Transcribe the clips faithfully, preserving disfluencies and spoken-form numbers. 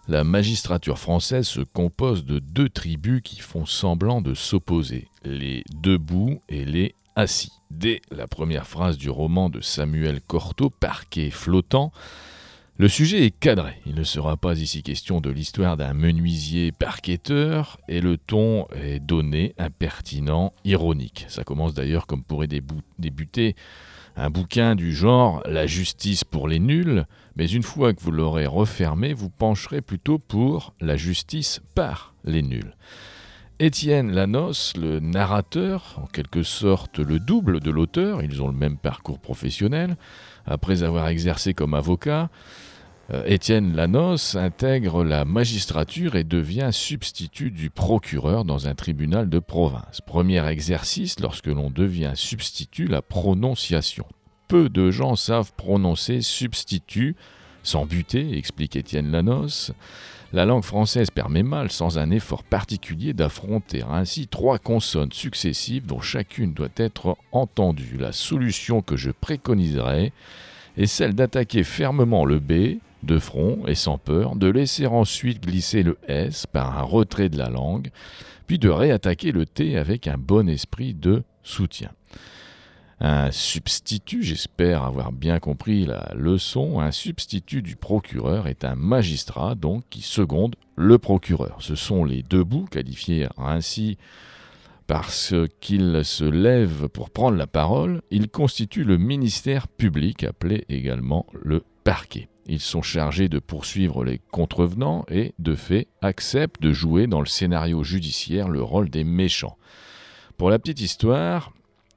La magistrature française se compose de deux tribus qui font semblant de s'opposer, les debout et les assis. Dès la première phrase du roman de Samuel Cortot, Parquet flottant, le sujet est cadré. Il ne sera pas ici question de l'histoire d'un menuisier parquetteur et le ton est donné, impertinent, ironique. Ça commence d'ailleurs comme pourrait débou- débuter un bouquin du genre « La justice pour les nuls », mais une fois que vous l'aurez refermé, vous pencherez plutôt pour « La justice par les nuls ». Étienne Lanosse, le narrateur, en quelque sorte le double de l'auteur, ils ont le même parcours professionnel, après avoir exercé comme avocat, euh, Étienne Lanosse intègre la magistrature et devient substitut du procureur dans un tribunal de province. Premier exercice, lorsque l'on devient substitut, la prononciation. Peu de gens savent prononcer substitut sans buter, explique Étienne Lanosse. La langue française permet mal, sans un effort particulier, d'affronter ainsi trois consonnes successives dont chacune doit être entendue. La solution que je préconiserais est celle d'attaquer fermement le B, de front et sans peur, de laisser ensuite glisser le S par un retrait de la langue, puis de réattaquer le T avec un bon esprit de soutien. Un substitut, j'espère avoir bien compris la leçon, un substitut du procureur est un magistrat donc qui seconde le procureur. Ce sont les debout, qualifiés ainsi parce qu'ils se lèvent pour prendre la parole, ils constituent le ministère public, appelé également le parquet. Ils sont chargés de poursuivre les contrevenants et, de fait, acceptent de jouer dans le scénario judiciaire le rôle des méchants. Pour la petite histoire,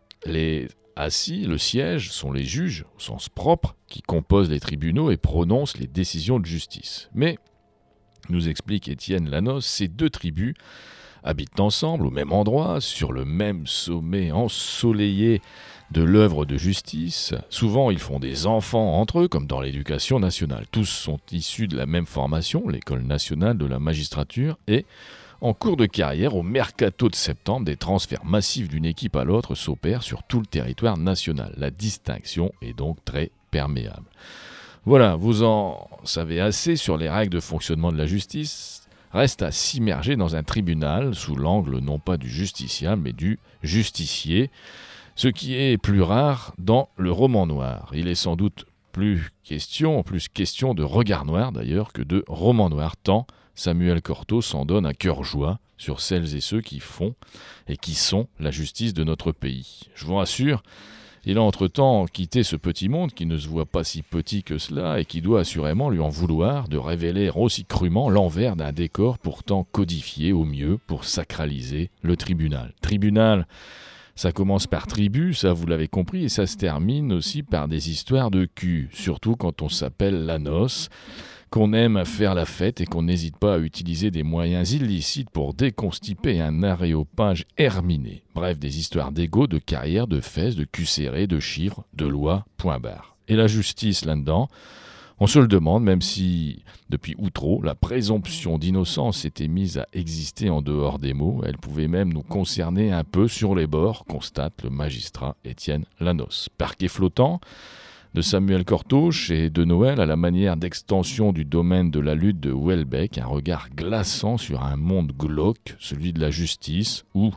les assis, le siège, sont les juges, au sens propre, qui composent les tribunaux et prononcent les décisions de justice. Mais, nous explique Étienne Lanosse, ces deux tribus habitent ensemble, au même endroit, sur le même sommet ensoleillé de l'œuvre de justice. Souvent, ils font des enfants entre eux, comme dans l'éducation nationale. Tous sont issus de la même formation, l'École nationale de la magistrature, et en cours de carrière, au mercato de septembre, des transferts massifs d'une équipe à l'autre s'opèrent sur tout le territoire national. La distinction est donc très perméable. Voilà, vous en savez assez sur les règles de fonctionnement de la justice. Reste à s'immerger dans un tribunal sous l'angle non pas du justiciable mais du justicier, ce qui est plus rare dans le roman noir. Il est sans doute plus question, plus question de regard noir d'ailleurs que de roman noir, tant Samuel Cortot s'en donne à cœur joie sur celles et ceux qui font et qui sont la justice de notre pays. Je vous rassure, il a entre-temps quitté ce petit monde qui ne se voit pas si petit que cela et qui doit assurément lui en vouloir de révéler aussi crûment l'envers d'un décor pourtant codifié au mieux pour sacraliser le tribunal. Tribunal, ça commence par tribu, ça vous l'avez compris, et ça se termine aussi par des histoires de cul, surtout quand on s'appelle Lanosse, qu'on aime faire la fête et qu'on n'hésite pas à utiliser des moyens illicites pour déconstiper un aréopage herminé. Bref, des histoires d'égo, de carrière, de fesses, de cul serré, de chiffres, de lois, point barre. Et la justice là-dedans, on se le demande, même si, depuis Outreau, la présomption d'innocence était mise à exister en dehors des mots, elle pouvait même nous concerner un peu sur les bords, constate le magistrat Étienne Lanosse. Parquet flottant de Samuel Cortot et de Noël à la manière d'extension du domaine de la lutte de Houellebecq, un regard glaçant sur un monde glauque, celui de la justice, ou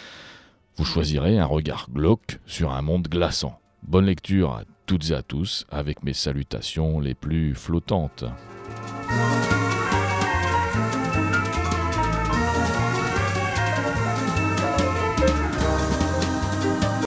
vous choisirez un regard glauque sur un monde glaçant. Bonne lecture à toutes et à tous, avec mes salutations les plus flottantes.